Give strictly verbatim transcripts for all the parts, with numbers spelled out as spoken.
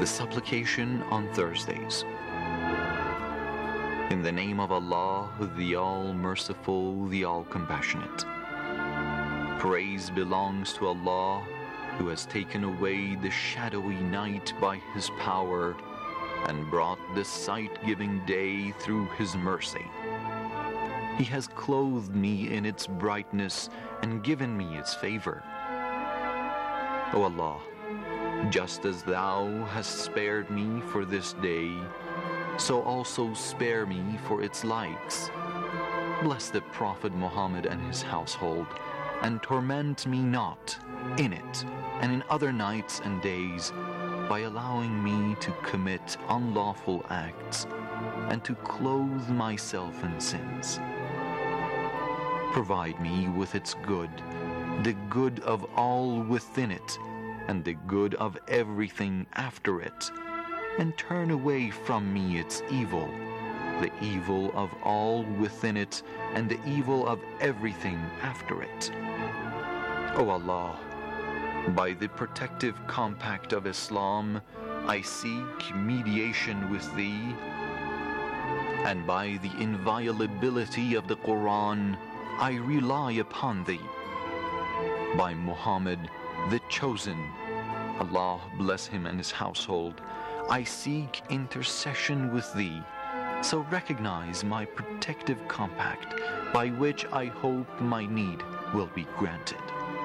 The supplication on Thursdays. In the name of Allah, the All-Merciful, the All-Compassionate. Praise belongs to Allah, who has taken away the shadowy night by His power and brought the sight-giving day through His mercy. He has clothed me in its brightness and given me its favor. O Allah, just as Thou hast spared me for this day, so also spare me for its likes. Bless the Prophet Muhammad and his household, and torment me not in it and in other nights and days by allowing me to commit unlawful acts and to clothe myself in sins. Provide me with its good, the good of all within it, and the good of everything after it, and turn away from me its evil, the evil of all within it, and the evil of everything after it. O Allah, by the protective compact of Islam, I seek mediation with Thee, and by the inviolability of the Quran, I rely upon Thee. By Muhammad, the Chosen, Allah bless him and his household, I seek intercession with Thee, so recognize my protective compact, by which I hope my need will be granted.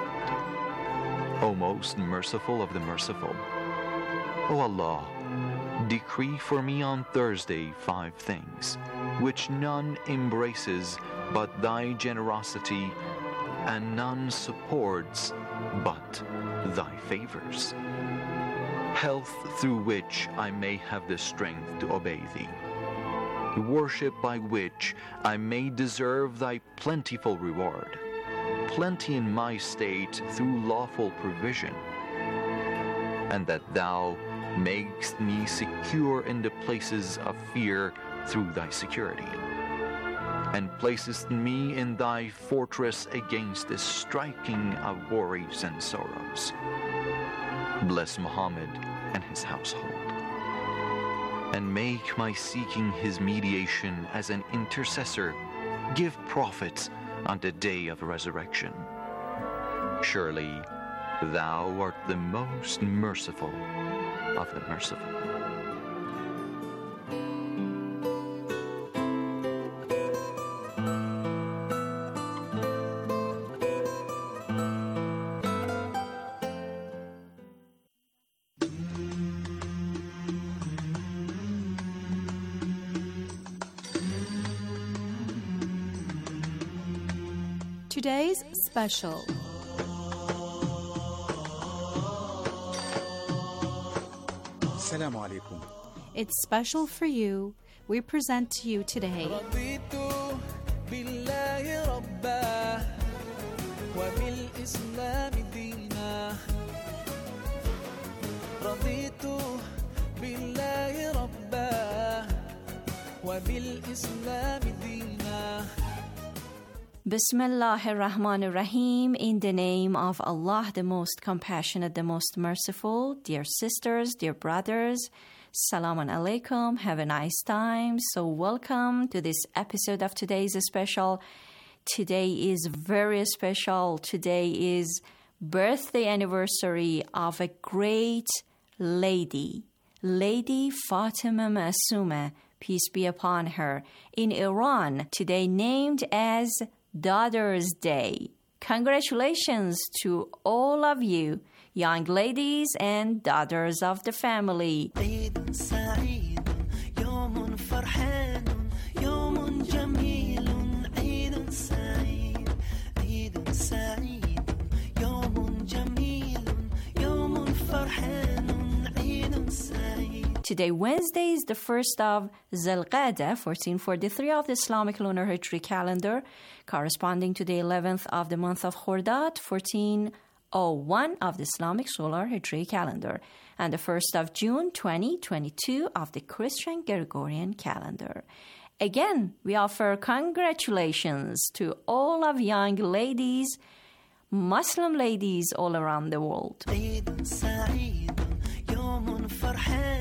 O most merciful of the merciful, O Allah, decree for me on Thursday five things, which none embraces but Thy generosity, and none supports but Thy favors. Health through which I may have the strength to obey Thee. Worship by which I may deserve Thy plentiful reward. Plenty in my state through lawful provision. And that Thou makest me secure in the places of fear through Thy security, and placest me in Thy fortress against the striking of worries and sorrows. Bless Muhammad and his household, and make my seeking his mediation as an intercessor give profit on the day of resurrection. Surely Thou art the most merciful of the merciful. Today's special. Assalamu alaikum. It's special for you. We present to you today Bismillahir Rahmanir Rahim. In the name of Allah, the most compassionate, the most merciful. Dear sisters, dear brothers, Salaam alaikum. Have a nice time. So welcome to this episode of today's special. Today is very special. Today is birthday anniversary of a great lady, Lady Fatima Masuma, peace be upon her, in Iran, today named as Daughter's Day. Congratulations to all of you, young ladies and daughters of the family. Today, Wednesday, is the first of Zulqa'dah, fourteen forty-three of the Islamic lunar Hijri calendar, corresponding to the eleventh of the month of Khordad, fourteen oh one of the Islamic solar Hijri calendar, and the first of June, twenty twenty-two of the Christian Gregorian calendar. Again, we offer congratulations to all of young ladies, Muslim ladies all around the world.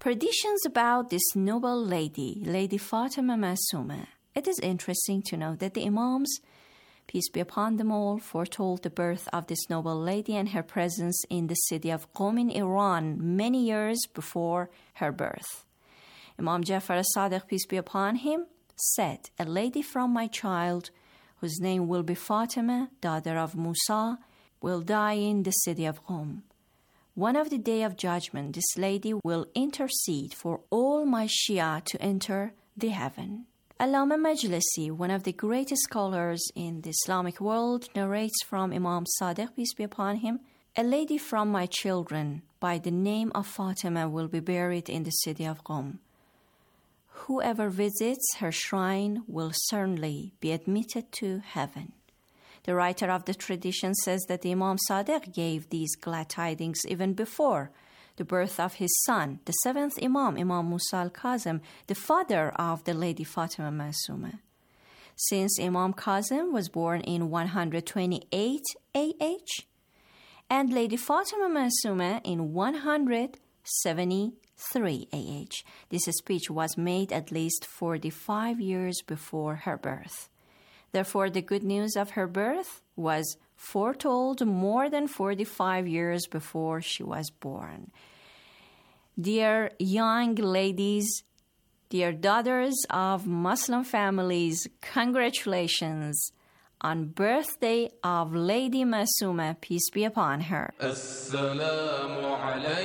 Predictions about this noble lady, Lady Fatima Masuma. It is interesting to know that the Imams, peace be upon them all, foretold the birth of this noble lady and her presence in the city of Qom in Iran many years before her birth. Imam Jafar as-Sadiq, peace be upon him, said, "A lady from my child, whose name will be Fatima, daughter of Musa, will die in the city of Qom. One of the day of judgment, this lady will intercede for all my Shia to enter the heaven." Allama Majlisi, one of the greatest scholars in the Islamic world, narrates from Imam Sadiq, peace be upon him, "A lady from my children by the name of Fatima will be buried in the city of Qom. Whoever visits her shrine will certainly be admitted to heaven." The writer of the tradition says that the Imam Sadiq gave these glad tidings even before the birth of his son, the seventh Imam, Imam Musa al-Kazim, the father of the Lady Fatima Masuma. Since Imam Kazim was born in one hundred twenty-eight A H and Lady Fatima Masuma in one hundred seventy-three A H, this speech was made at least forty-five years before her birth. Therefore, the good news of her birth was foretold more than forty-five years before she was born. Dear young ladies, dear daughters of Muslim families, congratulations on birthday of Lady Masuma, peace be upon her. Assalamu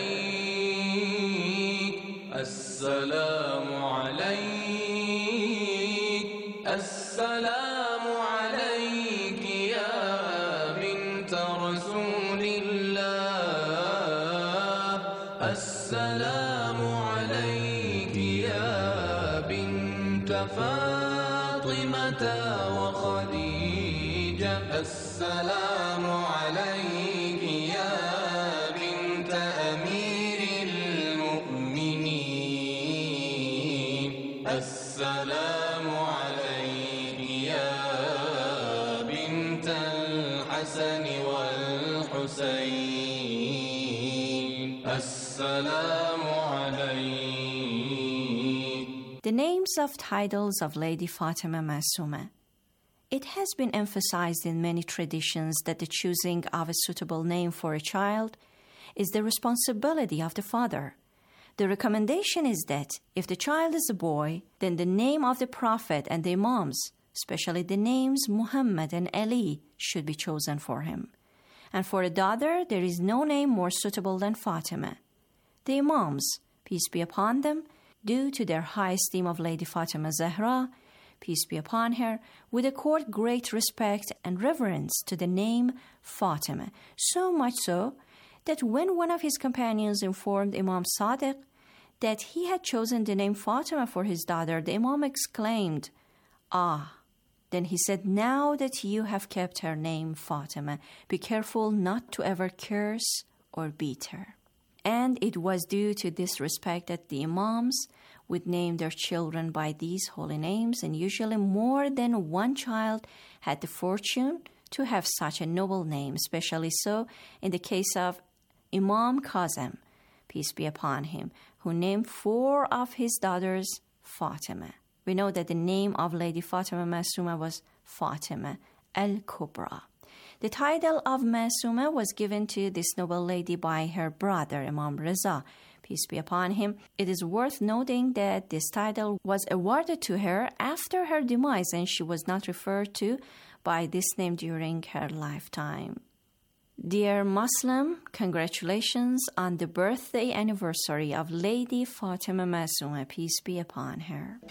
alayk, assalamu alayk, assalamu السلام عليك يا بنت فاطمة وخديجة السلام عليك يا بنت أمير المؤمنين السلام عليك يا بنت الحسن والحسين السلام عليك. The names of titles of Lady Fatima Masuma. It has been emphasized in many traditions that the choosing of a suitable name for a child is the responsibility of the father. The recommendation is that if the child is a boy, then the name of the Prophet and the Imams, especially the names Muhammad and Ali, should be chosen for him. And for a daughter, there is no name more suitable than Fatima. The Imams, peace be upon them, due to their high esteem of Lady Fatima Zahra, peace be upon her, would accord great respect and reverence to the name Fatima, so much so that when one of his companions informed Imam Sadiq that he had chosen the name Fatima for his daughter, the Imam exclaimed, "Ah!" Then he said, "Now that you have kept her name Fatima, be careful not to ever curse or beat her." And it was due to this respect that the Imams would name their children by these holy names, and usually more than one child had the fortune to have such a noble name, especially so in the case of Imam Kazim, peace be upon him, who named four of his daughters Fatima. We know that the name of Lady Fatima Masuma was Fatima al-Kubra. The title of Masuma was given to this noble lady by her brother, Imam Reza, peace be upon him. It is worth noting that this title was awarded to her after her demise, and she was not referred to by this name during her lifetime. Dear Muslim, congratulations on the birthday anniversary of Lady Fatima Masuma, peace be upon her.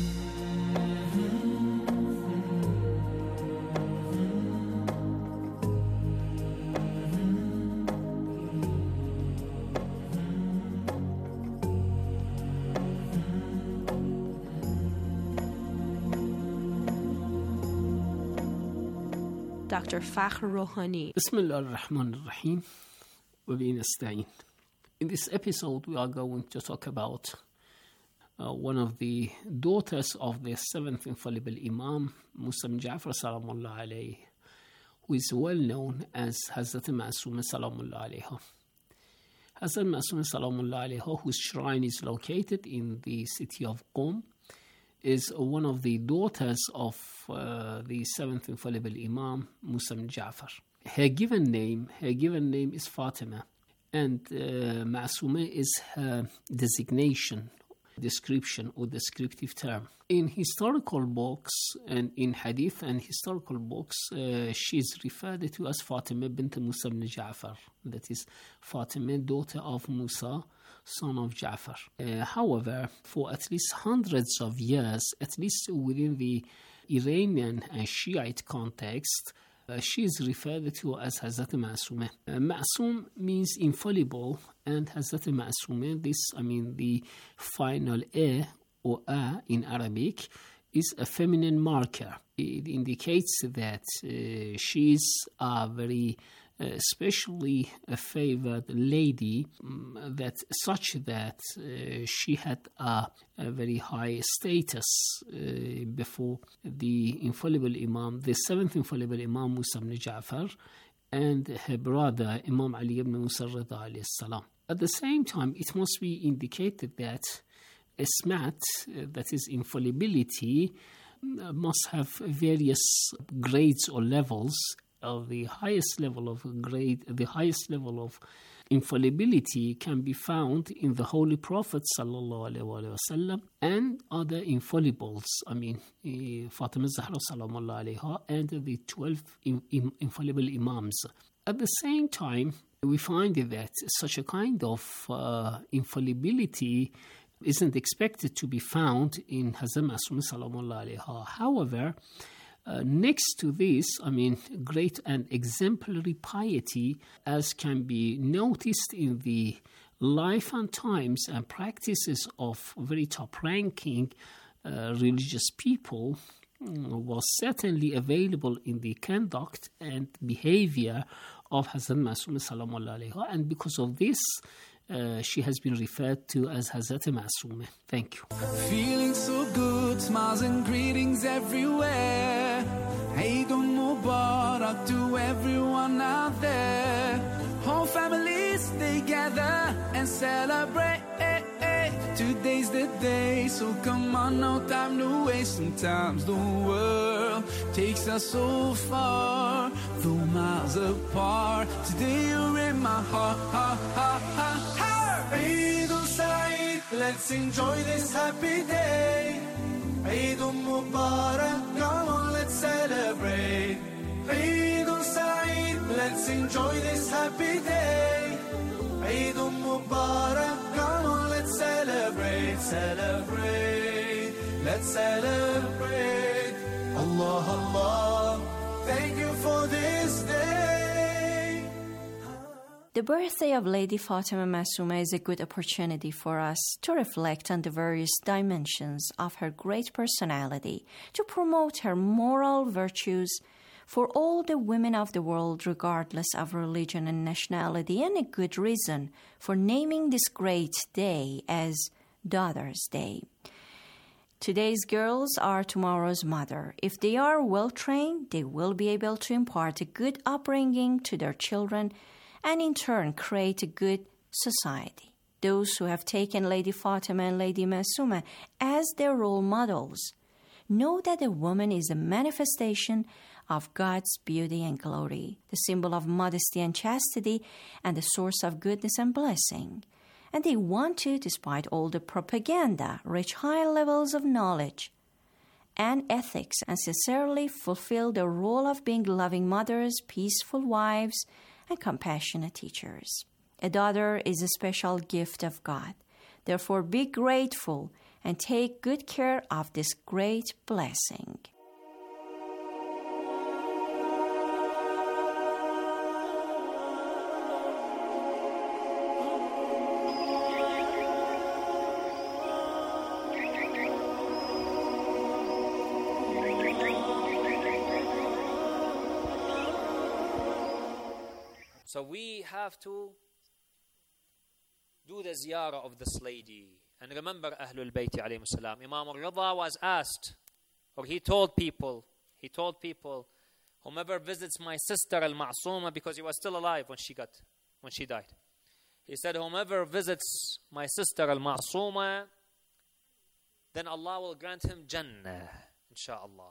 Doctor Fakhr Rouhani. Bismillah ar-Rahman ar-Rahim. In this episode, we are going to talk about uh, one of the daughters of the seventh infallible Imam, Muslim Ja'far salamullah alayhi, who is well known as Hazrat Masuma salamullah alayha. Hazrat Masum Salamullah alayha, whose shrine is located in the city of Qom, is one of the daughters of uh, the seventh infallible Imam, Musa ibn Ja'far. Her given name, her given name is Fatima, and uh, Ma'suma is her designation, description or descriptive term. In historical books and in hadith and historical books, uh, she is referred to as Fatima bint Musa ibn Ja'far. That is, Fatima, daughter of Musa, son of Ja'far. Uh, however, for at least hundreds of years, at least within the Iranian and Shiite context, uh, she is referred to as Hazrat Ma'suma. Uh, Ma'sum means infallible, and Hazrat Ma'suma, this, I mean, the final A or A in Arabic, is a feminine marker. It indicates that uh, she is a very uh, especially a favored lady, um, that such that uh, she had a, a very high status uh, before the infallible Imam, the seventh infallible Imam Musa ibn Ja'far, and her brother Imam Ali ibn Musa Rida alayhi salam. At the same time, it must be indicated that Ismat, uh, that is infallibility, uh, must have various grades or levels. Of the highest level of grade, the highest level of infallibility can be found in the Holy Prophet sallallahu alaihi wasallam and other infallibles. I mean, uh, Fatima Zahra sallallahu alaiha and the twelve in, in, infallible Imams. At the same time, we find that such a kind of uh, infallibility isn't expected to be found in Hazrat Masum sallallahu alaiha. However, Uh, next to this, I mean, great and exemplary piety, as can be noticed in the life and times and practices of very top-ranking uh, religious people, um, was certainly available in the conduct and behavior of Hazrat Masum sallallahu alaiha, and because of this, Uh, she has been referred to as Hazrat Ma'suma. Thank you. Feeling so good, smiles and greetings everywhere. Eid Mubarak to everyone out there. Whole families together and celebrate. Today's the day, so come on, no time to waste. Sometimes the world takes us so far, though miles apart. Today you're in my heart, heart, heart, heart, heart. Eid al-Sa'id, let's enjoy this happy day. Eid al-Mubarak, come on, let's celebrate. Eid al-Sa'id, let's enjoy this happy day. Eid al-Mubarak, come on, let's celebrate, celebrate, let's celebrate. Allah, Allah, thank you for this day. The birthday of Lady Fatima Masuma is a good opportunity for us to reflect on the various dimensions of her great personality, to promote her moral virtues for all the women of the world, regardless of religion and nationality, and a good reason for naming this great day as Daughter's Day. Today's girls are tomorrow's mother. If they are well-trained, they will be able to impart a good upbringing to their children and in turn create a good society. Those who have taken Lady Fatima and Lady Masuma as their role models know that a woman is a manifestation of God's beauty and glory, the symbol of modesty and chastity, and the source of goodness and blessing. And they want to, despite all the propaganda, reach high levels of knowledge and ethics and sincerely fulfill their role of being loving mothers, peaceful wives, and compassionate teachers. A daughter is a special gift of God. Therefore, be grateful and take good care of this great blessing. So we have to do the ziyarah of this lady. And remember Ahlul Bayt alayhim salam. Imam al-Rida was asked, or he told people, he told people, whomever visits my sister al-Ma'suma, because he was still alive when she got, when she died. He said, whomever visits my sister Al-Ma'suma, then Allah will grant him Jannah, inshaAllah.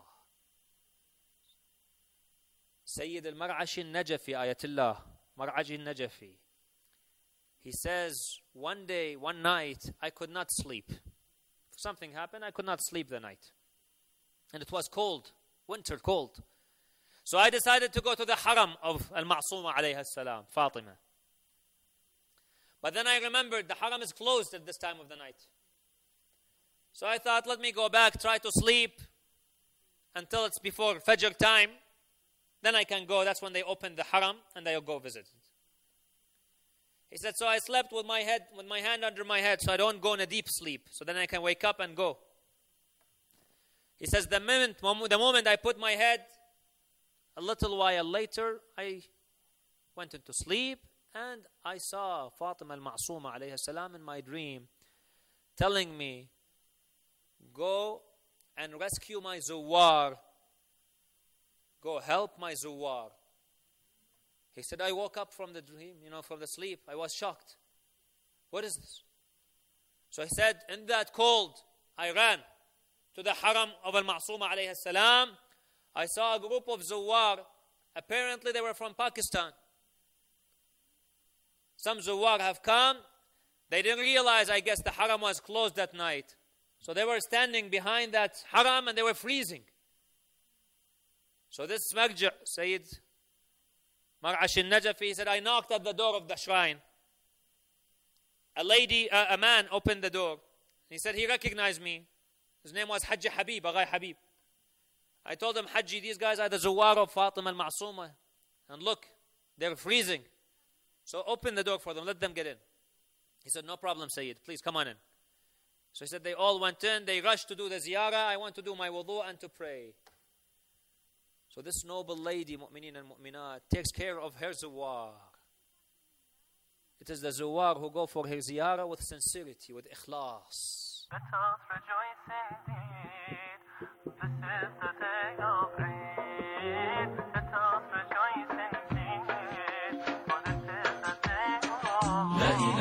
Sayyid al-Mar'ashi al-Najafi, Ayatullah, Mar'aji al-Najafi. He says, one day, one night, I could not sleep. Something happened, I could not sleep the night. And it was cold, winter cold. So I decided to go to the haram of Al-Ma'suma alayha salam, Fatima. But then I remembered the haram is closed at this time of the night. So I thought, let me go back, try to sleep until it's before Fajr time. Then I can go. That's when they open the haram and I'll go visit it. He said, so I slept with my head, with my hand under my head, so I don't go in a deep sleep. So then I can wake up and go. He says, the moment, the moment I put my head, a little while later, I went into sleep and I saw Fatima al-Ma'suma alayha salam in my dream telling me, go and rescue my Zuwar. Go help my Zuwar. He said, I woke up from the dream, you know, from the sleep. I was shocked. What is this? So he said, in that cold, I ran to the haram of Al-Ma'suma alayhi salam. I saw a group of Zuwar. Apparently they were from Pakistan. Some Zuwar have come. They didn't realize, I guess, the haram was closed that night. So they were standing behind that haram and they were freezing. So this Marja, Sayyid Mar'ash al-Najafi, said, I knocked at the door of the shrine. A lady, uh, a man opened the door. He said he recognized me. His name was Hajji Habib, Aghay Habib. I told him, Hajji, these guys are the Zuwar of Fatima al-Ma'suma. And look, they're freezing. So open the door for them, let them get in. He said, no problem, Sayyid, please come on in. So he said they all went in, they rushed to do the ziyarah. I want to do my wudu and to pray. So this noble lady, mu'mineen and mu'minat, takes care of her Zuwar. It is the Zuwar who go for her ziyarah with sincerity, with ikhlas. Let us rejoice indeed. This is the day of Eid. Let us rejoice indeed. For this is the day of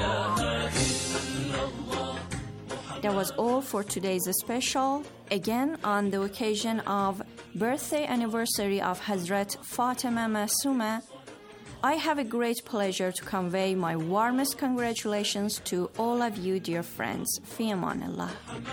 That was all for today's special. Again, on the occasion of birthday anniversary of Hazrat Fatima Masuma, I have a great pleasure to convey my warmest congratulations to all of you, dear friends. Fi amanillah.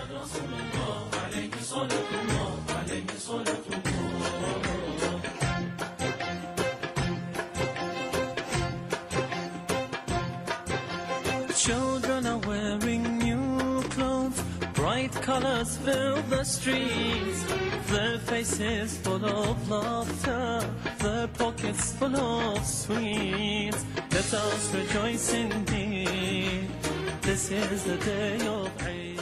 Children are wearing new clothes, bright colors fill the streets. Their faces full of laughter, their pockets full of sweets. Let us rejoice indeed. This is the day of Eid.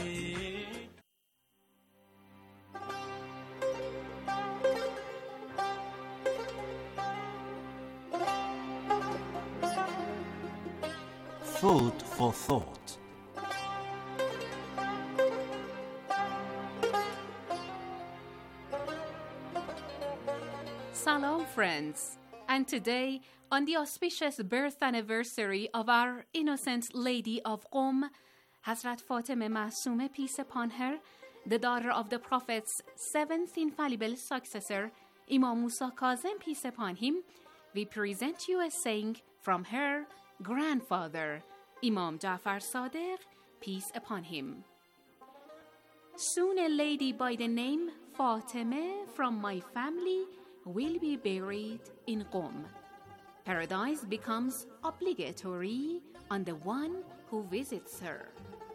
Food for thought. Salam, friends. And today, on the auspicious birth anniversary of our innocent Lady of Qom, Hazrat Fatima Masuma, peace upon her, the daughter of the Prophet's seventh infallible successor, Imam Musa Kazim, peace upon him, we present you a saying from her grandfather, Imam Jafar Sadiq, peace upon him. Soon a lady by the name Fatima from my family will be buried in Qom. Paradise becomes obligatory on the one who visits her.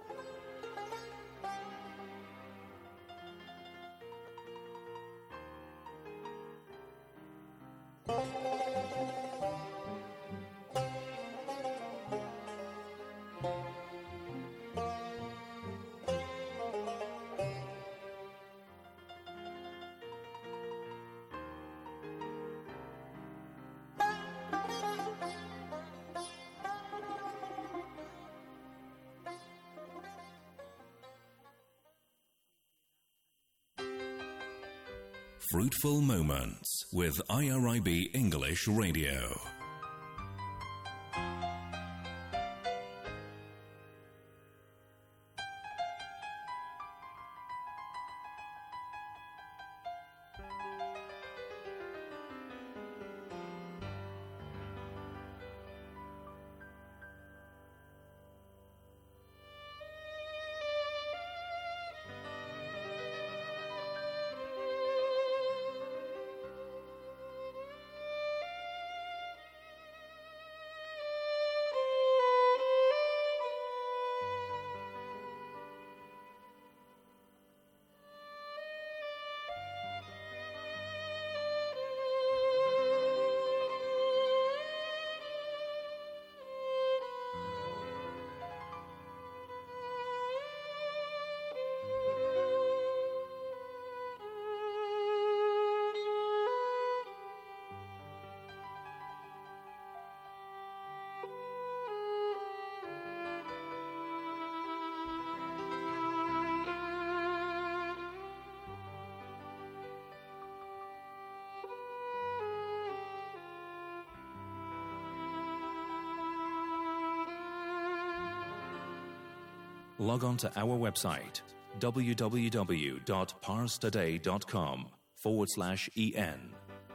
Fruitful Moments with I R I B English Radio. log on to our website www.parstoday.com forward slash en.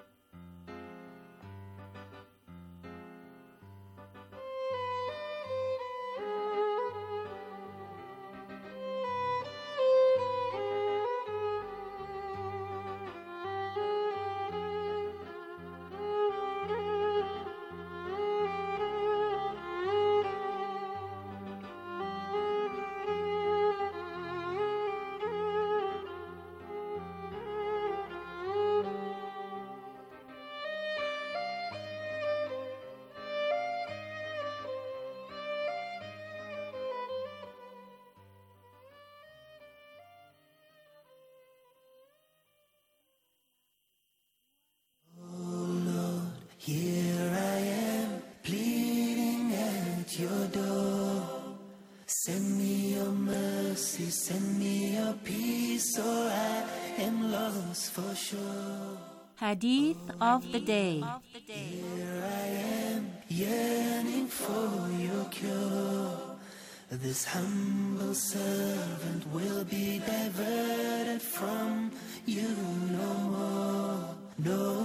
Here I am, pleading at your door. Send me your mercy, send me your peace, or I am lost for sure. Hadith of the day. Here I am, yearning for your cure. This humble servant will be diverted from you no more, no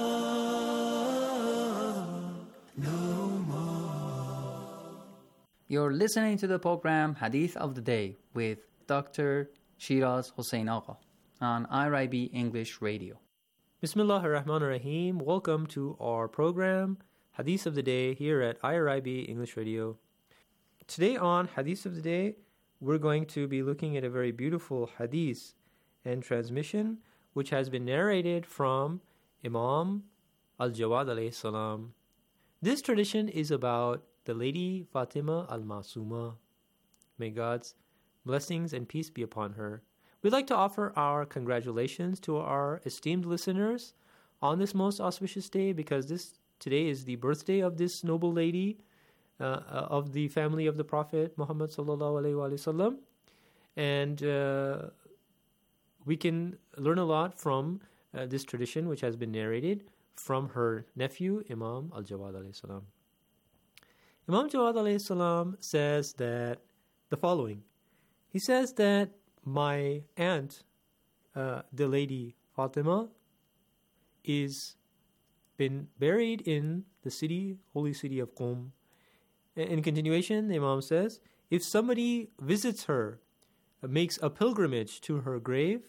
more, no more. You're listening to the program Hadith of the Day with Doctor Shiraz Hossein Agha on I R I B English Radio. Bismillah ar-Rahman ar-Rahim. Welcome to our program Hadith of the Day here at I R I B English Radio. Today on Hadith of the Day, we're going to be looking at a very beautiful hadith and transmission which has been narrated from Imam Al-Jawad alayhi salam. This tradition is about the Lady Fatima Al-Masuma. May God's blessings and peace be upon her. We'd like to offer our congratulations to our esteemed listeners on this most auspicious day, because this today is the birthday of this noble lady, Uh, of the family of the Prophet Muhammad sallallahu alaihi wasallam, and uh, we can learn a lot from uh, this tradition which has been narrated from her nephew Imam Al-Jawad alayhi salam. Imam Jawad alayhi salam says that the following. He says that my aunt, uh, the Lady Fatima, is been buried in the city, holy city of Qum. In continuation, the Imam says, if somebody visits her, makes a pilgrimage to her grave,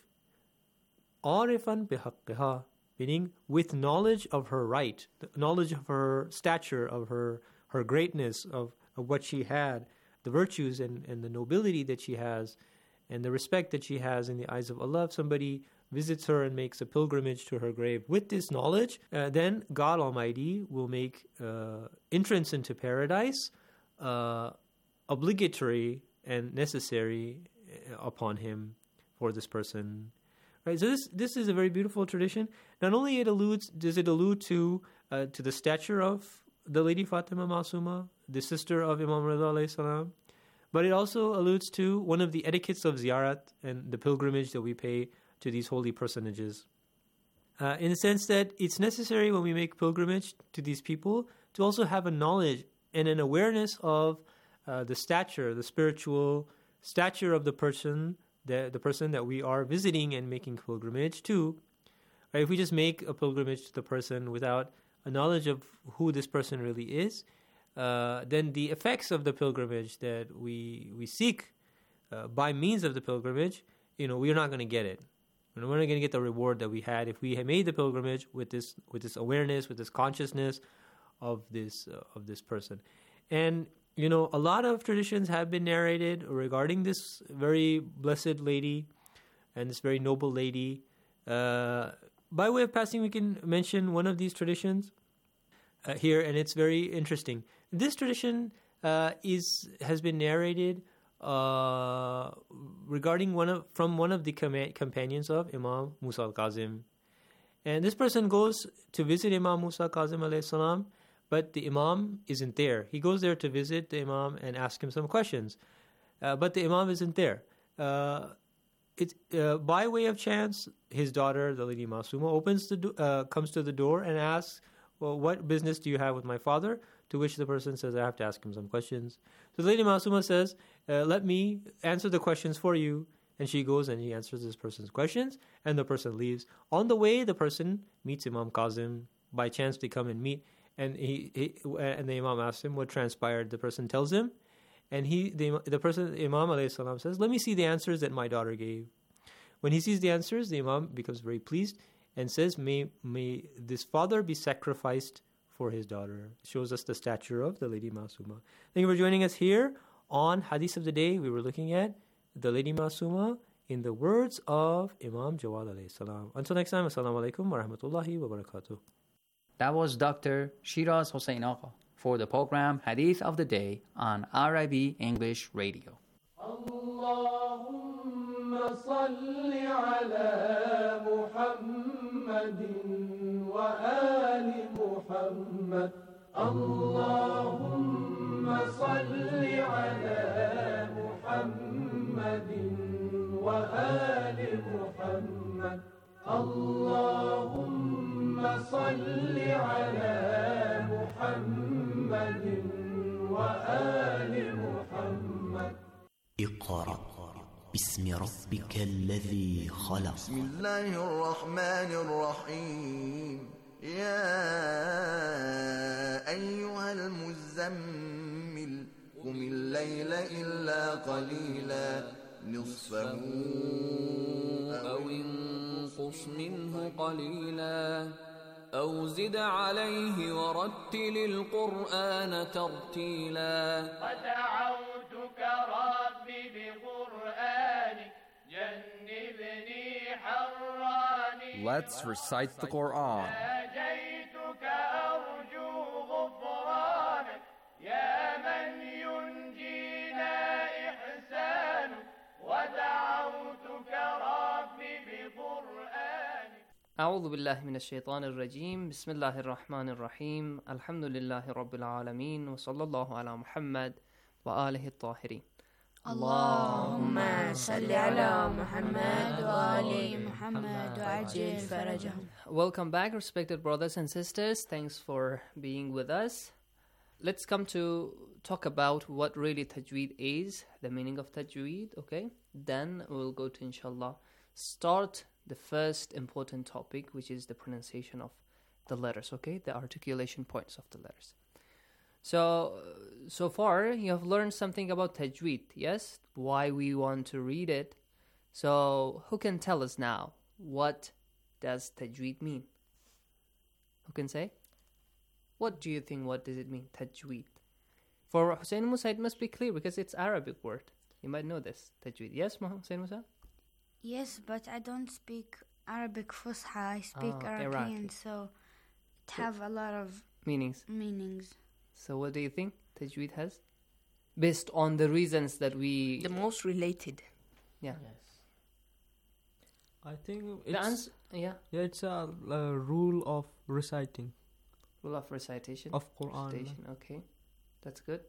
arifan bihaqqiha, meaning with knowledge of her right, knowledge of her stature, of her, her greatness, of, of what she had, the virtues and, and the nobility that she has, and the respect that she has in the eyes of Allah. If somebody visits her and makes a pilgrimage to her grave with this knowledge, uh, then God Almighty will make uh, entrance into paradise uh, obligatory and necessary upon him for this person. Right. So this this is a very beautiful tradition. Not only it alludes does it allude to uh, to the stature of the Lady Fatima Masuma, the sister of Imam Rida alayhi salam, but it also alludes to one of the etiquettes of ziyarat and the pilgrimage that we pay to these holy personages. Uh, in the sense that it's necessary when we make pilgrimage to these people to also have a knowledge and an awareness of uh, the stature, the spiritual stature of the person, the, the person that we are visiting and making pilgrimage to. Right? If we just make a pilgrimage to the person without a knowledge of who this person really is, uh, then the effects of the pilgrimage that we we seek uh, by means of the pilgrimage, you know, we're not going to get it. We're not going to get the reward that we had if we had made the pilgrimage with this with this awareness, with this consciousness of this uh, of this person. And you know, a lot of traditions have been narrated regarding this very blessed lady and this very noble lady. Uh, by way of passing, we can mention one of these traditions uh, here, and it's very interesting. This tradition uh, is has been narrated uh, regarding one of from one of the com- companions of Imam Musa al-Kazim. And this person goes to visit Imam Musa al-Kazim alayhi salam, but the Imam isn't there. He goes there to visit the Imam and ask him some questions, uh, but the Imam isn't there. Uh, it uh, by way of chance, his daughter, the Lady Masuma, opens the do- uh, comes to the door and asks, "Well, what business do you have with my father?" To which the person says, I have to ask him some questions. So the Lady Masuma says, uh, let me answer the questions for you. And she goes and she answers this person's questions, and the person leaves. On the way, the person meets Imam Kazim. By chance, they come and meet, and he, he and the Imam asks him what transpired. The person tells him, and he the, the person, Imam alayhi salam, says, let me see the answers that my daughter gave. When he sees the answers, the Imam becomes very pleased and says, may, may this father be sacrificed for his daughter. It shows us the stature of the Lady Masuma. Thank you for joining us here on Hadith of the Day. We were looking at the Lady Masuma in the words of Imam Jawad alayhi salam. Until next time, assalamu alaikum wa rahmatullahi wa barakatuh. That was Doctor Shiraz Hossein Agha for the program Hadith of the Day on R I B English Radio. اللهم صل على محمد وآل محمد اللهم صل على محمد وآل محمد اللهم صل على محمد وآل محمد اقرأ باسم ربك الذي خلق. بسم الله الرحمن الرحيم. يا أيها المزمل قم الليل إلا قليلا نصفه أو انقص منه قليلا أو زد عليه ورتل القرآن ترتيلا ودعوتك ربي بقرآنك جنبني حراني. Let's recite the Quran. ناجيتك أرجو غفرانك يا من ينجينا إحسانك ودعوتك ربي بقرآنك. أعوذ بالله من الشيطان الرجيم. بسم الله الرحمن الرحيم. الحمد لله رب العالمين وصلى الله على محمد وآله الطاهرين. اللهم صل على محمد وآل محمد وعجل فرجهم. Welcome back, respected brothers and sisters. Thanks for being with us. Let's come to talk about what really tajweed is, the meaning of tajweed, okay? Then we'll go to, inshallah, start the first important topic, which is the pronunciation of the letters, okay? The articulation points of the letters. So, so far, you have learned something about tajweed, yes? Why we want to read it. So, who can tell us now, what does tajweed mean? Who can say? What do you think, what does it mean, tajweed? For Hussein Musa, it must be clear because it's Arabic word. You might know this, tajweed. Yes, Hussein Musa? Yes, but I don't speak Arabic Fusha. I speak Ah, Arabian, Iraqi. so it have a lot of Meanings. meanings. So what do you think tajweed has? Based on the reasons that we... The most related. Yeah. I think The it's answer, yeah. yeah, it's a, a rule of reciting Rule of recitation. of Quran. Recitation, okay. That's good.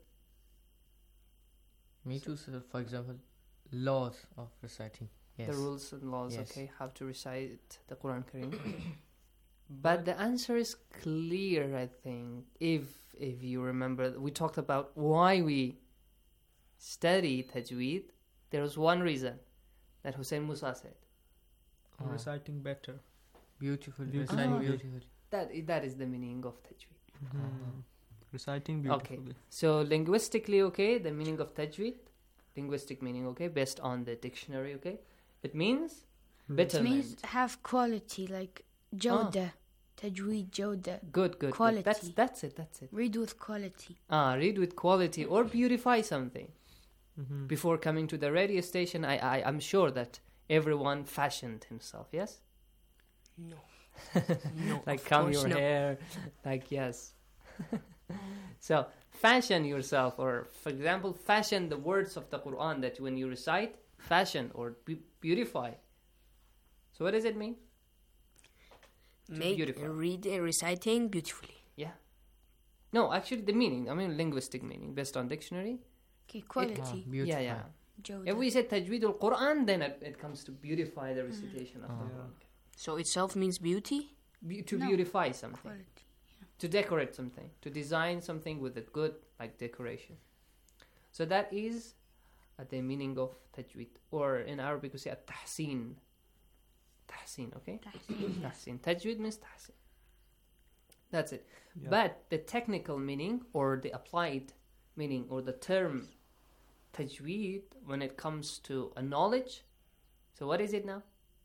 Me too, so for example, laws of reciting. Yes. The rules and laws, Yes. okay, how to recite the Quran Kareem. But the answer is clear, I think. If if you remember, we talked about why we study tajweed. There was one reason that Hussein Musa said. Uh, Reciting better. Beautiful, Beautiful. reciting Ah. beautifully. That that is the meaning of tajweed. Mhm. Reciting Okay, beautifully. so linguistically, okay, the meaning of tajweed, linguistic meaning, okay, based on the dictionary, okay, it means It betterment. means have quality, like Jawda, Tajweed Jawda. Good, good, Quality. good. That's that's it. That's it. Read with quality. Ah, read with quality or beautify something. Mhm. Before coming to the radio station, I, I I'm sure that everyone fashioned himself. Yes. No. No, Like of comb course your no. hair. Like yes. So fashion yourself, or for example, fashion the words of the Quran that when you recite, fashion or be- beautify. So what does it mean? To Make beautify. read uh, reciting beautifully. Yeah. No, actually, the meaning. I mean, linguistic meaning based on dictionary. Okay, quality. It- yeah, yeah. Jawda. If we say tajweed al Quran, then it, it comes to beautify the recitation of the Quran. So itself means beauty? Be- to No. beautify something. Quality. to decorate something, to design something with a good like decoration. So that is uh, the meaning of tajweed, or in Arabic we say at-tahsin. Tahsin, okay? Tahsin. Tahsin. Tajweed means tahsin. That's it. Yeah. But the technical meaning or the applied meaning or the term tajweed when it comes to a knowledge, so what is it now?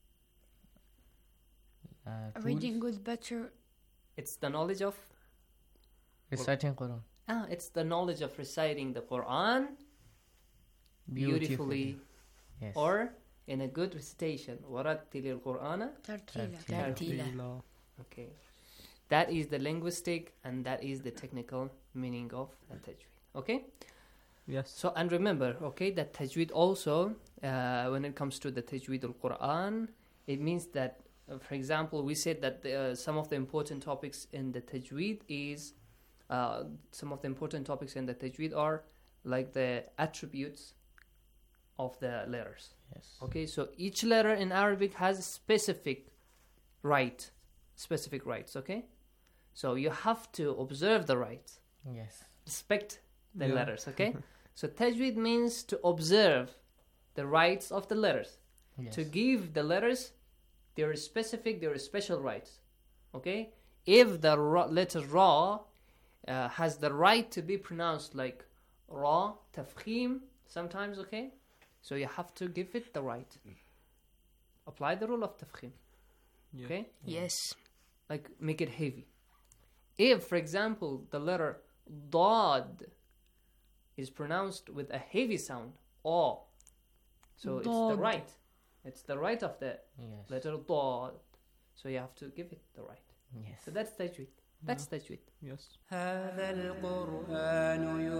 Uh, Reading with better. It's the knowledge of Reciting Quran. ah, it's the knowledge of reciting the Quran beautifully, Beautifully. Yes. or in a good recitation. وَرَتِّلِ الْقُرْآنَ ترتيلا. ترتيلا. Okay. That is the linguistic and that is the technical meaning of the tajweed. Okay? Yes. So, and remember, okay, that tajweed also, uh, when it comes to the tajweed al-Quran, it means that, uh, for example, we said that the, uh, some of the important topics in the tajweed is, uh, some of the important topics in the tajweed are like the attributes of the letters. Yes. Okay, so each letter in Arabic has a specific right, specific rights, okay? So you have to observe the rights. Yes. Respect the Yeah. letters, okay? So tajweed means to observe the rights of the letters. Yes. To give the letters their specific, their special rights, okay? If the ra- letter Ra uh, has the right to be pronounced like Ra, tafkhim, sometimes, okay? So you have to give it the right. Apply the rule of tafkhim. Yeah. Okay? Yes. Like make it heavy. If, for example, the letter Dad is pronounced with a heavy sound, or so it's the Dad. right. It's the right of the Yes. letter Dad. So you have to give it the right. Yes. So that's tajweed. That's tajweed. Yes. هذا القرآن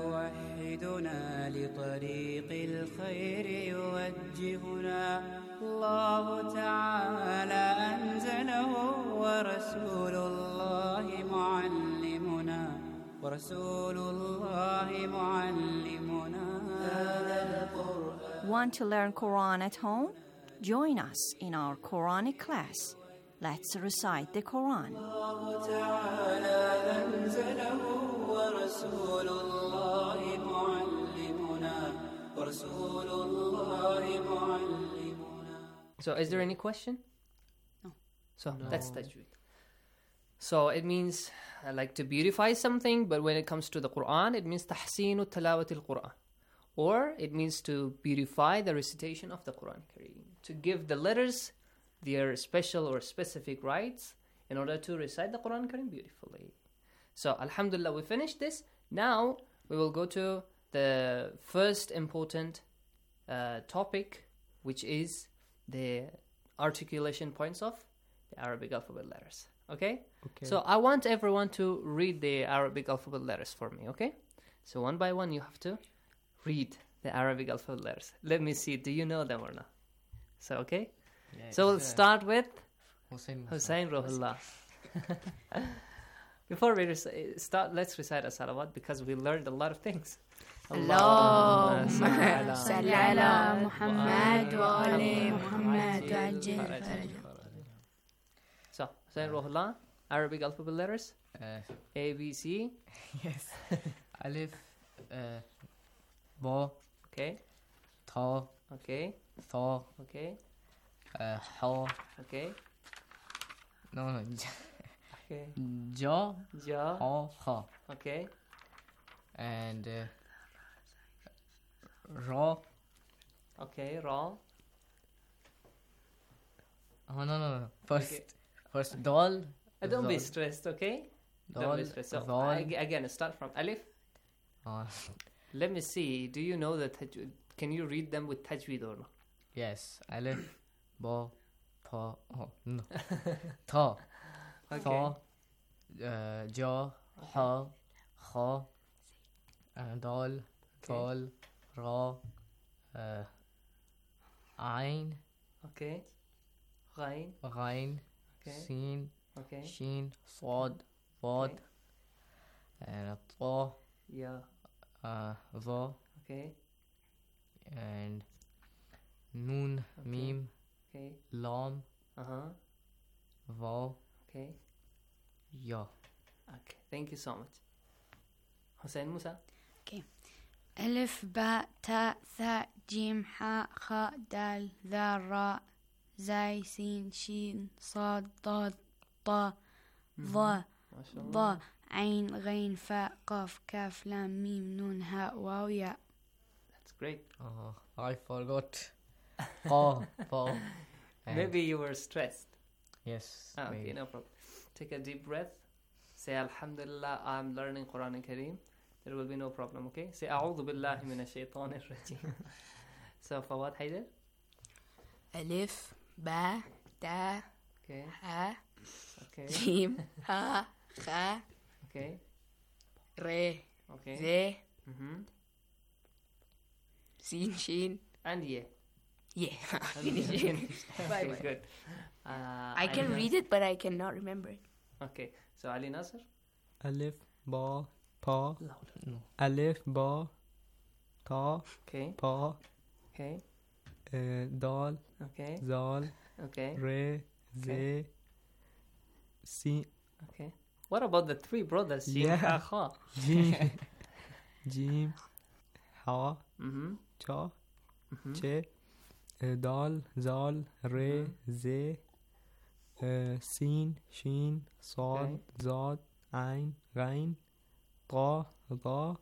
يوحدنا لطريق الخير يوجهنا الله تعالى أنزله ورسول الله معلمنا ورسول الله معلمنا هذا القرآن. Want to learn Quran at home? Join us in our Quranic class. Let's recite the Quran. الله تعالى أنزله ورسول الله معلمنا ورسول الله معلمنا. So is there any question? No. So No. that's tajweed. So it means uh, like to beautify something, but when it comes to the Quran, it means tahsinu tilawati al-Quran. Or it means to beautify the recitation of the Quran Kareem. To give the letters their special or specific rights in order to recite the Quran Kareem beautifully. So alhamdulillah, we finished this. Now we will go to the first important uh, topic, which is the articulation points of the Arabic alphabet letters. Okay? Okay. So I want everyone to read the Arabic alphabet letters for me, okay? So one by one you have to read the Arabic alphabet letters. Let me see, do you know them or not? So, okay? Yeah, So we'll yeah. start with Hussein. Hussein Rohullah. Before we rec- start, let's recite a salawat because we learned a lot of things. اللهم Allahumma صل على محمد وآل محمد وعجل فرجه. So, Hussein Rohullah, Arabic alphabet letters. Uh, A, B, C. yes. Alif. Uh, Ba. Okay. Ta. Okay. Tha. Okay. Uh, Ha. Okay. No, no. J- Okay. Ja. Ja. Ha. Ha. Okay. And uh, Ra. Okay. Ra. Oh, no, no, no. First, Okay. first Dal. Uh, don't be Zal. stressed, okay? Dal. Don't be stressed. So, Zal. ag- again, start from Alif. Uh, Let me see. Do you know the tajweed? Can you read them with tajweed or not? yes. Alif. Ba. Ta. Oh, no. Ta. Okay. Tha. Uh, Ja. Ha. Ha. Uh, Dal. Dal. Ra. Uh, Ain. Okay. Ghain. Ghain. Okay. Sin. Okay. Shin. Sad. Wad. Okay. And Ta. Yeah. Uh, Za. Okay. And Noon. Okay. Mim. Okay. Lam. Uh huh. Va. Okay. Ya. Okay, thank you so much. Hussein Musa. Okay. ألف باء تاء ثاء جيم حاء خاء دال ذال راء زاي سين شين صاد ضاد طاء ظا ضاء عين غين فاء قاف كاف لام ميم نون هاء واو ياء. That's great. Oh, I forgot. Oh, oh. Maybe you were stressed. Yes. Ah, okay, maybe. no problem. Take a deep breath. Say Alhamdulillah, I'm learning Quran Kareem. There will be no problem, okay? Say A'udhu Billahi Minash Shaitanir Rajim. So, Fawad Haider. ألف باء تاء Okay. ها Okay. جيم ها خا Okay. ري Okay. زي Mm-hmm. سين شين And yeah. yeah. Finish. Bye Okay, bye. good. Uh, I can Ali read it, but I cannot remember it. Nas- Okay, so Ali Nasser. Alif, ba, ta. Louder. Alif, ba, ta. Okay. Pa. Okay. Uh, dal. Okay. Zal. Okay. Re. Ze. Si. Okay. What about the three brothers? Jim, Yeah. Ha, Ha. Jim. Jim. Ha. Mm-hmm. Cha. Mm-hmm. Che. Uh, dal. Zal. Re. Ze. Uh, sin. Shin. Sad. Okay. Zad. Ain. Gain. Ta. Da.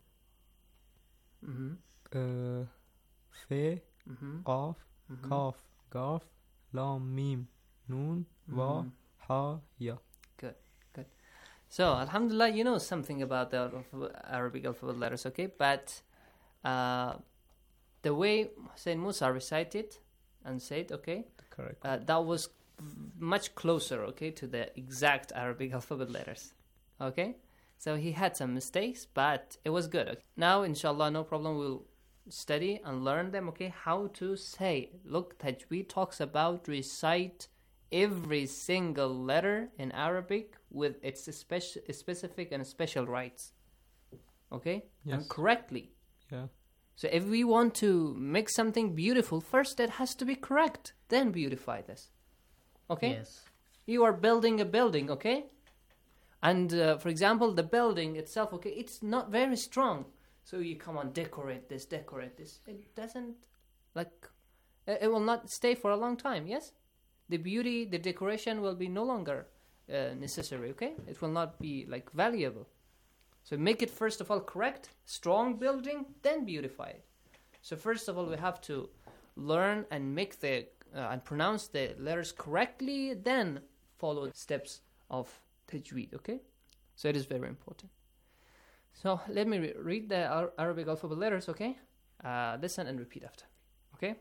Mm-hmm. Uh, fe. Mm-hmm. Qaf. Mhm. Kaf. Gaf. Lam. Mim. Noon. Va. Mhm. Ha. Ya. Good, good. So, Alhamdulillah, you know something about the alphabet- Arabic alphabet letters, okay? But uh, the way Hussein Musa recited and said, okay, Correct. uh, that was much closer, okay, to the exact Arabic alphabet letters, okay? So he had some mistakes, but it was good. Okay? Now, inshallah, no problem, we'll study and learn them, okay, how to say. Look, Tajweed talks about recite every single letter in Arabic with its speci- specific and special rights, okay, and Yes. correctly. Yeah. So if we want to make something beautiful, first it has to be correct, then beautify this. Okay? Yes. You are building a building, okay? And uh, for example, the building itself, okay, it's not very strong. So you come on, decorate this, decorate this. It doesn't, like, it it will not stay for a long time, yes? The beauty, the decoration will be no longer uh, necessary, okay? It will not be, like, valuable. So make it, first of all, correct, strong building, then beautify it. So first of all, we have to learn and make the, uh, and pronounce the letters correctly, then follow the steps of tajweed, okay? So it is very important. So let me re- read the Ar- Arabic alphabet letters, okay? Uh, listen and repeat after me, okay?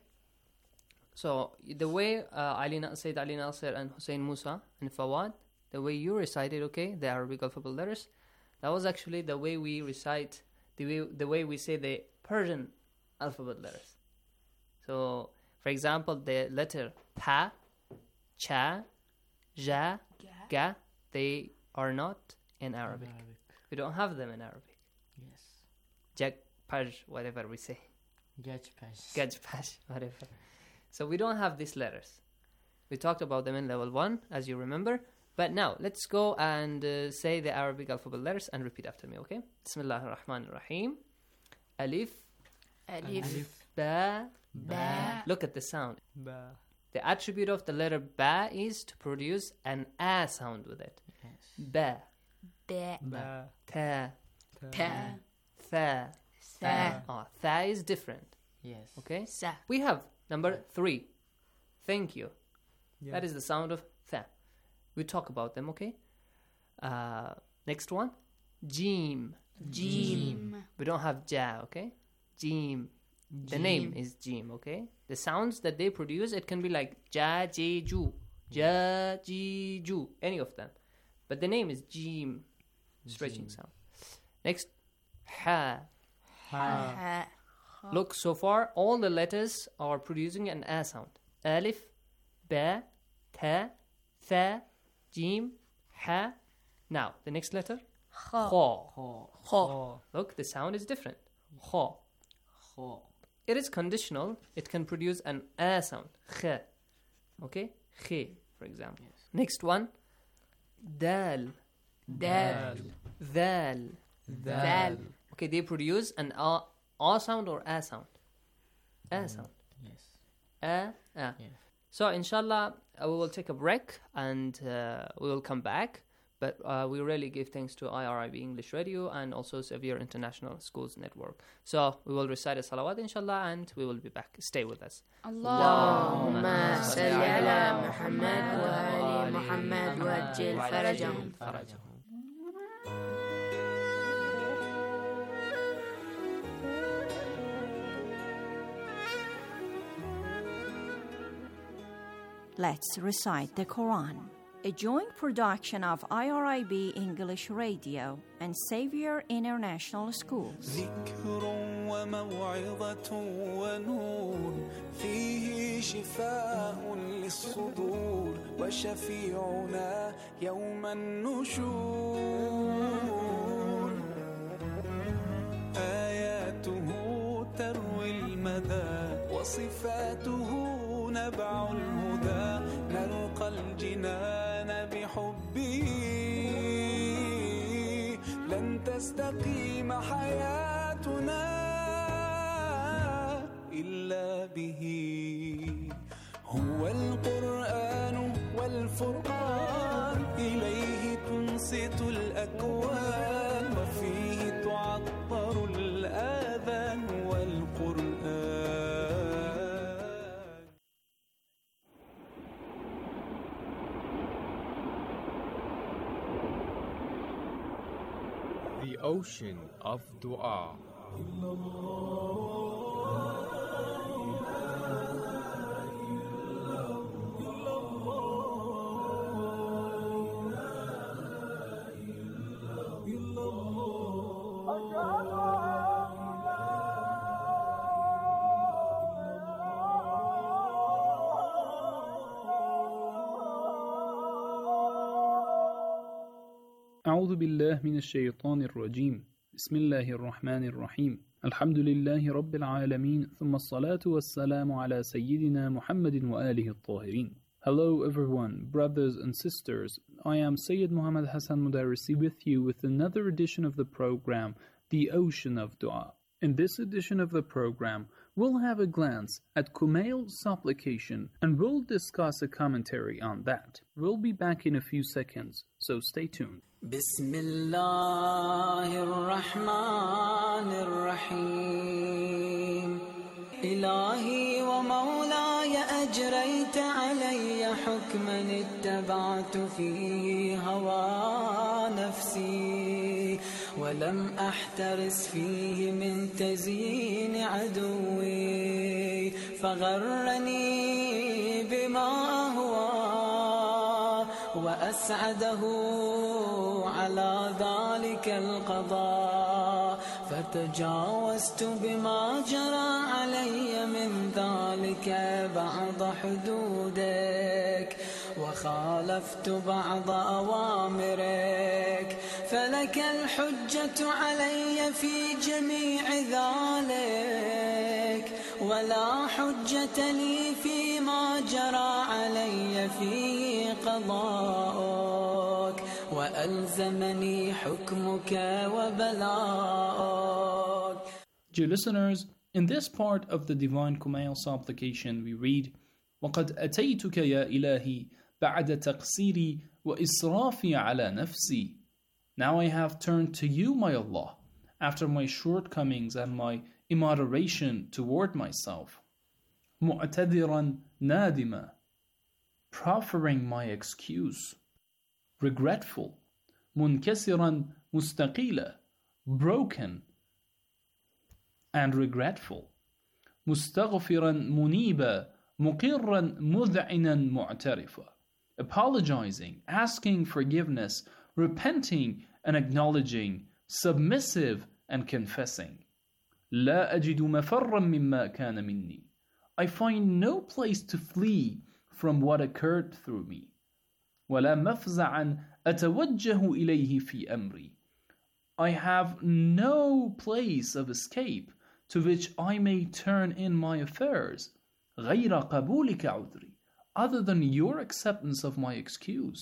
So the way uh, Ali Na- Sayyid Ali Nasser and Hussein Musa and Fawad, the way you recited, okay, the Arabic alphabet letters, that was actually the way we recite, the way, the way we say the Persian alphabet letters. So, for example, the letter Pa, Cha, Ja, Ga, they are not in Arabic. Arabic. We don't have them in Arabic. Yes. Jak, Paj, whatever we say. Gaj Pash. Gaj, Paj, whatever. So we don't have these letters. We talked about them in level one, as you remember. But now, let's go and uh, say the Arabic alphabet letters and repeat after me, okay? Bismillah ar-Rahman ar-Rahim. Alif. Alif. Alif. Ba. Ba. Look at the sound. Ba. The attribute of the letter ba is to produce an a sound with it. Yes. Ba. Ba. Ba. Ta. Ta. Tha. Sa. Oh, tha is different. Yes. Okay? Sa. We have number three. Thank you. Yeah. That is the sound of tha. We talk about them, okay? Uh, next one. Jim. Jim. We don't have ja, okay? Jim. The name is Jim, okay? The sounds that they produce, it can be like ja, je, ju. Ja, ji, ju. Any of them. But the name is Jim. Stretching Jim. sound. Next. Ha. Ha. Ha. Look, so far, all the letters are producing an a sound. Alif, ba, ta, tha, jim, ha. Now, the next letter. Kha. Kha. Kha. Look, the sound is different. Kha. Kha. It is conditional. It can produce an a sound. Kha. Okay? Khe, for example. Next one. Dal. Dal. Dal. Dal. Okay, they produce an a, a sound or a sound? A sound. Yes. A, a. So, inshallah, uh, we will take a break and uh, we will come back. But uh, we really give thanks to I R I B English Radio and also Xavier International Schools Network. So, we will recite a salawat, inshallah, and we will be back. Stay with us. اللهم صل على محمد وآل محمد وعجل فرجهم. Let's recite the Quran. A joint production of I R I B English Radio and Xavier International Schools. ذكر وموعظة ونور فيه شفاء للصدور وشفيعنا يوم النشور آياته تروي المدى وصفاته نبع الهدى نلقى الجنان بحبه لن تستقيم حياتنا إلا به هو القرآن والفرقان إليه تنصت الأكوان وفيه تعطر الآذان والقرآن. The ocean of dua. أعوذ بالله من الشيطان الرجيم. بسم الله الرحمن الرحيم. الحمد لله رب العالمين ثم الصلاة والسلام على سيدنا محمد وآله الطاهرين. Hello everyone, brothers and sisters. I am Sayyid Muhammad Hassan Mudarrisi with you with another edition of the program, The Ocean of Dua. In this edition of the program, we'll have a glance at Kumail supplication and we'll discuss a commentary on that. We'll be back in a few seconds, so stay tuned. بسم الله الرحمن الرحيم إلهي ومولاي أجريت علي حكما اتبعت فيه هوى نفسي ولم أحترس فيه من تزيين عدوي فغرني بما أهوى وأسعده على ذلك القضاء فتجاوزت بما جرى علي من ذلك بعض حدودك وخالفت بعض أوامرك فلك الحجة علي في جميع ذلك ولا حجة لي فيما جرى علي فيه قضاءك وألزمني حكمك وبلاءك. Dear listeners, in this part of the Divine Kumail supplication we read وَقَدْ أَتَيْتُكَ يَا إِلَهِي بَعْدَ تَقْصِيرِي وَإِسْرَافِي عَلَى نَفْسِي. Now I have turned to you, my Allah, after my shortcomings and my immoderation toward myself. مُعْتَذِرًا نَادِمًا, proffering my excuse. Regretful. مُنْكَسِرًا مُسْتَقِيلًا, broken and regretful. مُسْتَغْفِرًا مُنِيبًا مُقِرًا مُذْعِنًا مُعْتَرِفًا, apologizing, asking forgiveness, repenting and acknowledging, submissive and confessing. لا أجد مفرا مما كان مني. I find no place to flee from what occurred through me. ولا مفزعا أتوجه إليه في أمري. I have no place of escape to which I may turn in my affairs. غير قبولك عذري, other than your acceptance of my excuse.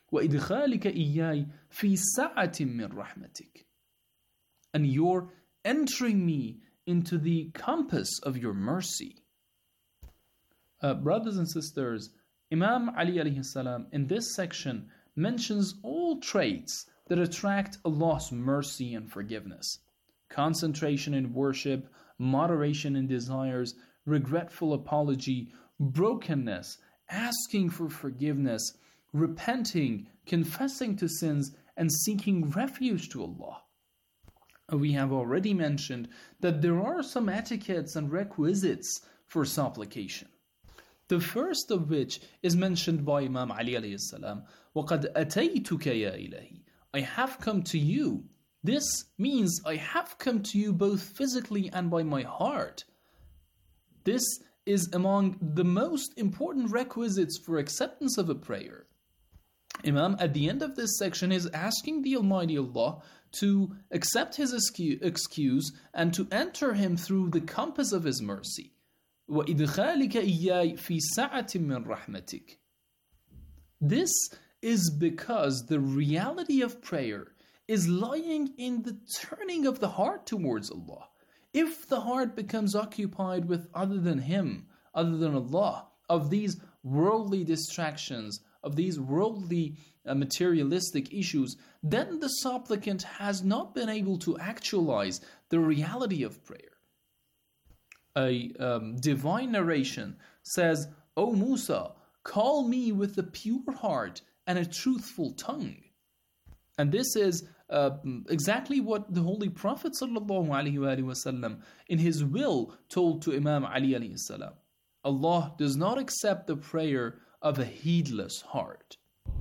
وإدخالك إياي في سعة من رحمتك. And your entering me into the compass of your mercy. Uh, brothers and sisters, Imam Ali alayhi salam in this section mentions all traits that attract Allah's mercy and forgiveness. Concentration in worship, moderation in desires, regretful apology, brokenness, asking for forgiveness, repenting, confessing to sins, and seeking refuge to Allah. We have already mentioned that there are some etiquettes and requisites for supplication. The first of which is mentioned by Imam Ali alayhi salam, وَقَدْ أَتَيْتُكَ يَا إِلَهِي, I have come to you. This means I have come to you both physically and by my heart. This is among the most important requisites for acceptance of a prayer. Imam at the end of this section is asking the Almighty Allah to accept his excuse and to enter him through the compass of his mercy. وَإِدْخَالِكَ إِيَّاي فِي سَعَةٍ مِّن رَحْمَتِكَ. This is because the reality of prayer is lying in the turning of the heart towards Allah. If the heart becomes occupied with other than Him, other than Allah, of these worldly distractions, of these worldly uh, materialistic issues, then the supplicant has not been able to actualize the reality of prayer. A um, divine narration says, O Musa, call me with a pure heart and a truthful tongue. And this is uh, exactly what the Holy Prophet ﷺ in his will told to Imam Ali alayhi salam. Allah does not accept the prayer of a heedless heart.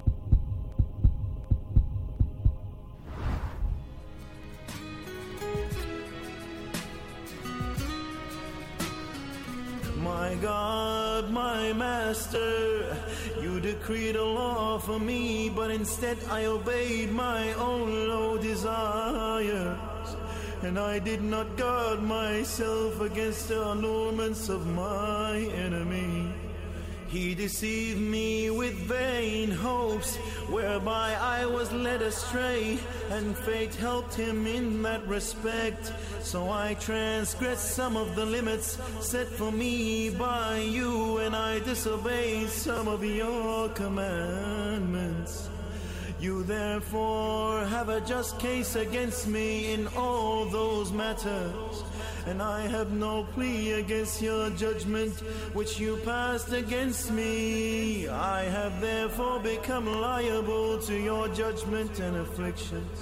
My God, my Master, you decreed a law for me, but instead I obeyed my own low desires. And I did not guard myself against the allurements of my enemy. He deceived me with vain hopes, whereby I was led astray, and fate helped him in that respect. So I transgressed some of the limits set for me by you, and I disobeyed some of your commandments. You therefore have a just case against me in all those matters, and I have no plea against your judgment which you passed against me. I have therefore become liable to your judgment and afflictions.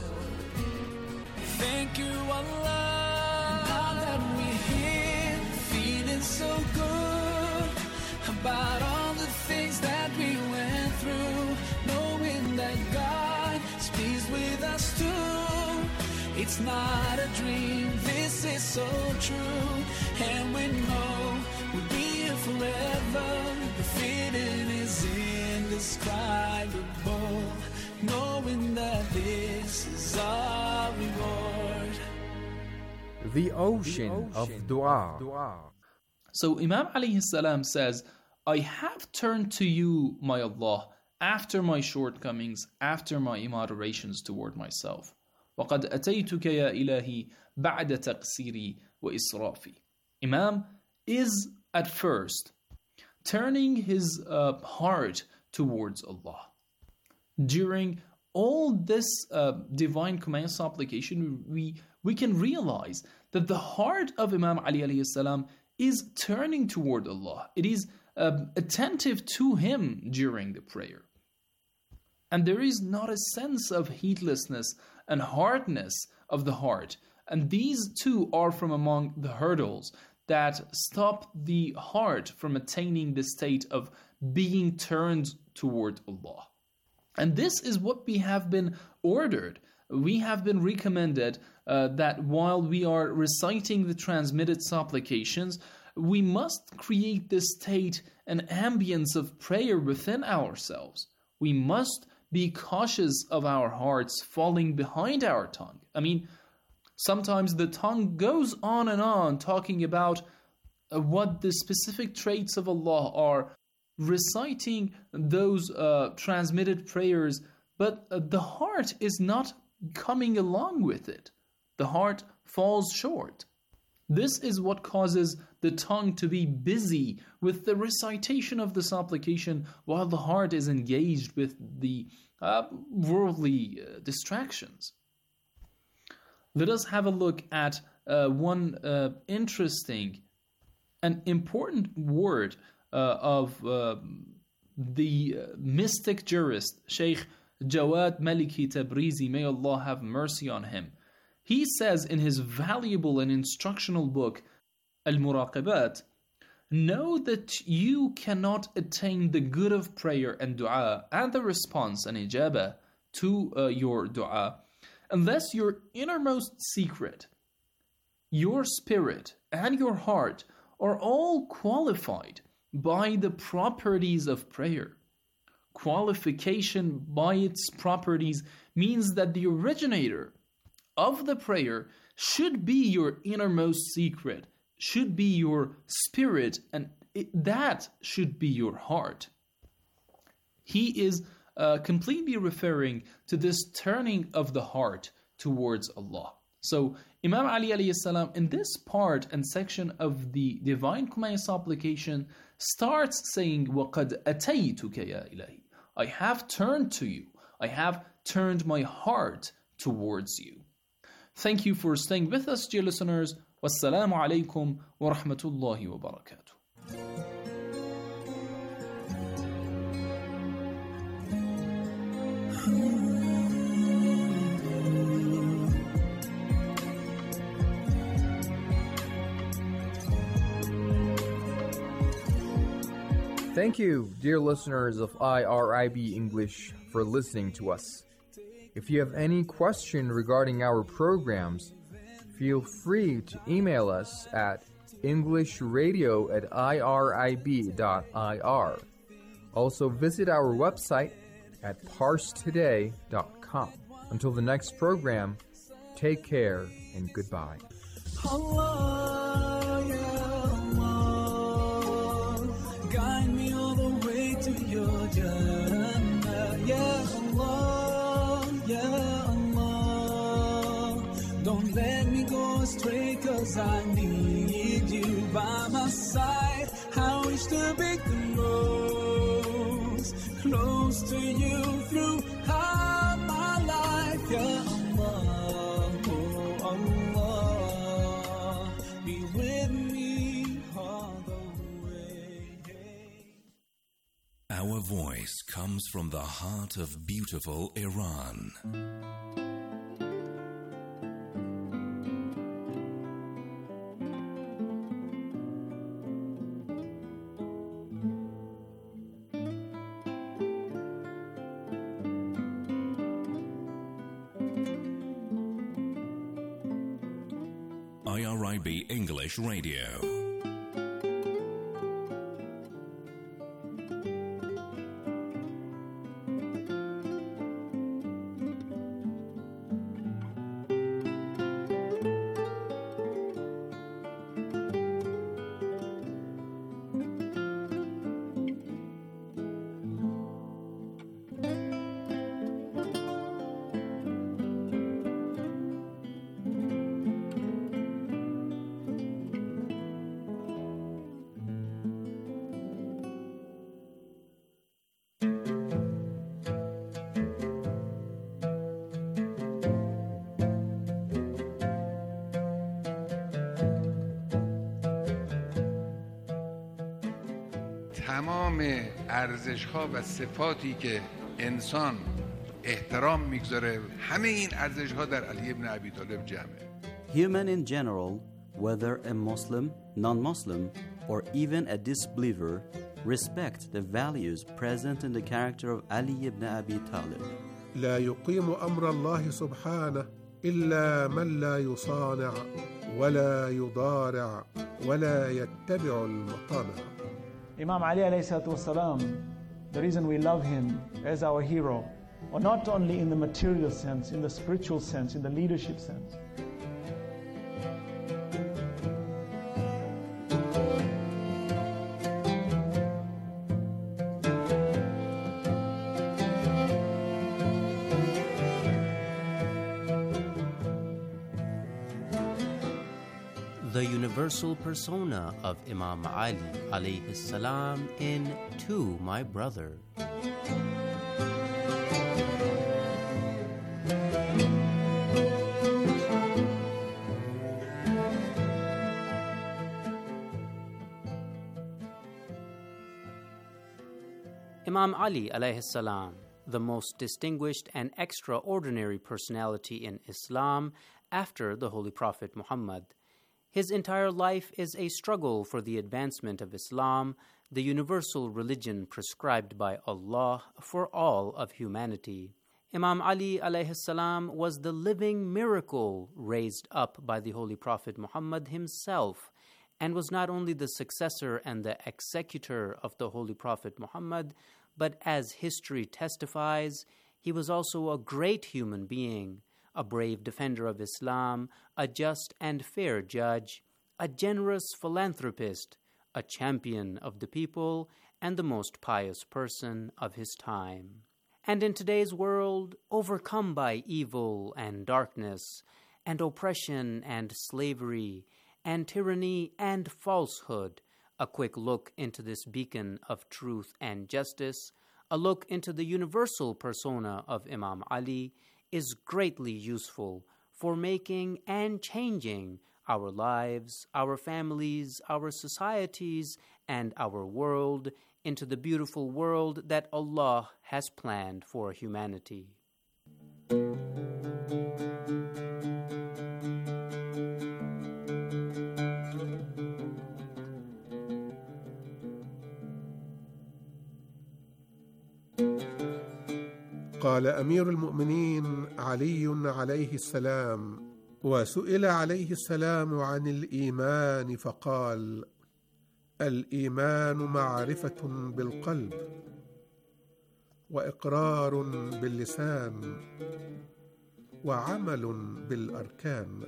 Thank you, Allah, now that we're here, feeling so good about all the things that we went through, knowing that God is pleased with us too. It's not a dream, this is so true, and we know we'll be here forever. The feeling is indescribable, knowing that this is our reward. The ocean of dua. So Imam alayhi salam says, I have turned to you, my Allah, after my shortcomings, after my immoderations toward myself. وَقَدْ أَتَيْتُكَ يَا إِلَهِي بَعْدَ تَقْصِيرِي وَإِسْرَافِي. Imam is at first turning his uh, heart towards Allah. During all this uh, divine command supplication, we, we can realize that the heart of Imam Ali alayhi salam is turning toward Allah. It is uh, attentive to Him during the prayer. And there is not a sense of heedlessness and hardness of the heart. And these two are from among the hurdles that stop the heart from attaining the state of being turned toward Allah. And this is what we have been ordered. We have been recommended uh, that while we are reciting the transmitted supplications, we must create this state and ambience of prayer within ourselves. We must be cautious of our hearts falling behind our tongue. I mean, sometimes the tongue goes on and on talking about uh, what the specific traits of Allah are, reciting those uh, transmitted prayers but uh, the heart is not coming along with it. The heart falls short. This is what causes the tongue to be busy with the recitation of the supplication while the heart is engaged with the uh, worldly uh, distractions. Let us have a look at uh, one uh, interesting and important word uh, of uh, the uh, mystic jurist, Sheikh Jawad Maliki Tabrizi, may Allah have mercy on him. He says in his valuable and instructional book, Al-Muraqabat, know that you cannot attain the good of prayer and dua and the response and ijabah to uh, your dua unless your innermost secret, your spirit, and your heart are all qualified by the properties of prayer. Qualification by its properties means that the originator of the prayer should be your innermost secret, should be your spirit, and it, that should be your heart. He is uh, completely referring to this turning of the heart towards Allah. So Imam Ali alayhi salam in this part and section of the Divine Kumail supplication starts saying, وَقَدْ أَتَيْتُكَ يَا إِلَهِ, I have turned to you, I have turned my heart towards you. Thank you for staying with us, dear listeners. Wassalamu alaikum wa rahmatullahi wa barakatuh. Thank you, dear listeners of I R I B English, for listening to us. If you have any question regarding our programs, feel free to email us at englishradio at irib dot I R. Also visit our website at parse today dot com. Until the next program, take care and goodbye. Allah, ya Allah, guide me all the way to your Jannah. Ya Allah, Ya Allah, don't let me go astray, 'cause I need you by my side. I wish to be close, close to you throughout my life. Ya Allah, oh Allah, be with me all the way. Our voice comes from the heart of beautiful Iran. I R I B English Radio. تمام ارزش ها و صفاتی که انسان احترام میگذاره همه این ارزش ها در علی ابن ابی طالب جمعه. Human in general, whether a Muslim, non-Muslim, or even a disbeliever, respect the values present in the character of Ali ibn Abi Talib. لا يقيم أمر الله سبحانه إلا من لا يصانع ولا يضارع ولا يتبع المطامع. Imam Ali alayhi salatu wasalam, the reason we love him as our hero, or not only in the material sense, in the spiritual sense, in the leadership sense. the universal persona of Imam Ali alayhi salam in To My Brother. Imam Ali alayhi salam, the most distinguished and extraordinary personality in Islam after the Holy Prophet Muhammad. His entire life is a struggle for the advancement of Islam, the universal religion prescribed by Allah for all of humanity. Imam Ali alayhi salam was the living miracle raised up by the Holy Prophet Muhammad himself, and was not only the successor and the executor of the Holy Prophet Muhammad, but as history testifies, he was also a great human being, a brave defender of Islam, a just and fair judge, a generous philanthropist, a champion of the people, and the most pious person of his time. And in today's world, overcome by evil and darkness, and oppression and slavery, and tyranny and falsehood, a quick look into this beacon of truth and justice, a look into the universal persona of Imam Ali, is greatly useful for making and changing our lives, our families, our societies, and our world into the beautiful world that Allah has planned for humanity. قال أمير المؤمنين علي عليه السلام: وسئل عليه السلام عن الإيمان فقال: الإيمان معرفة بالقلب، وإقرار باللسان، وعمل بالأركان.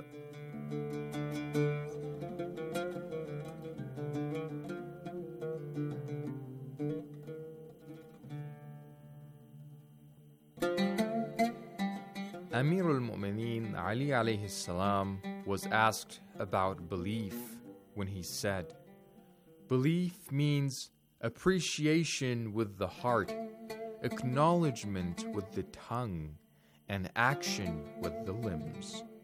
Amir al-Mu'mineen Ali alayhi salam was asked about belief when he said, "Belief means appreciation with the heart, acknowledgement with the tongue, and action with the limbs."